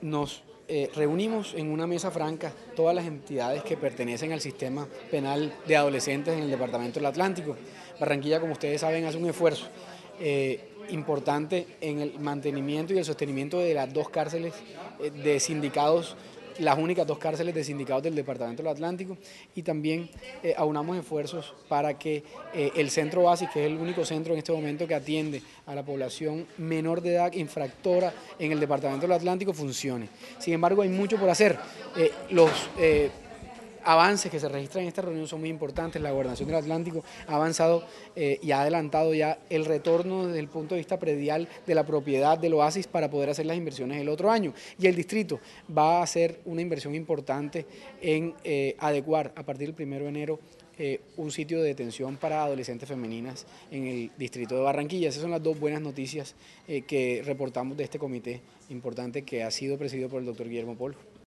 nos reunimos en una mesa franca todas las entidades que pertenecen al sistema penal de adolescentes en el Departamento del Atlántico. Barranquilla, como ustedes saben, hace un esfuerzo importante en el mantenimiento y el sostenimiento de las dos cárceles de sindicados, las únicas dos cárceles de sindicados del Departamento del Atlántico, y también aunamos esfuerzos para que el centro BASIS, que es el único centro en este momento que atiende a la población menor de edad infractora en el Departamento del Atlántico, funcione. Sin embargo, hay mucho por hacer. Los avances que se registran en esta reunión son muy importantes. La Gobernación del Atlántico ha avanzado y ha adelantado ya el retorno desde el punto de vista predial de la propiedad del oasis para poder hacer las inversiones el otro año. Y el distrito va a hacer una inversión importante en adecuar a partir del 1 de enero un sitio de detención para adolescentes femeninas en el distrito de Barranquilla. Esas son las dos buenas noticias que reportamos de este comité importante que ha sido presidido por el doctor Guillermo Polo.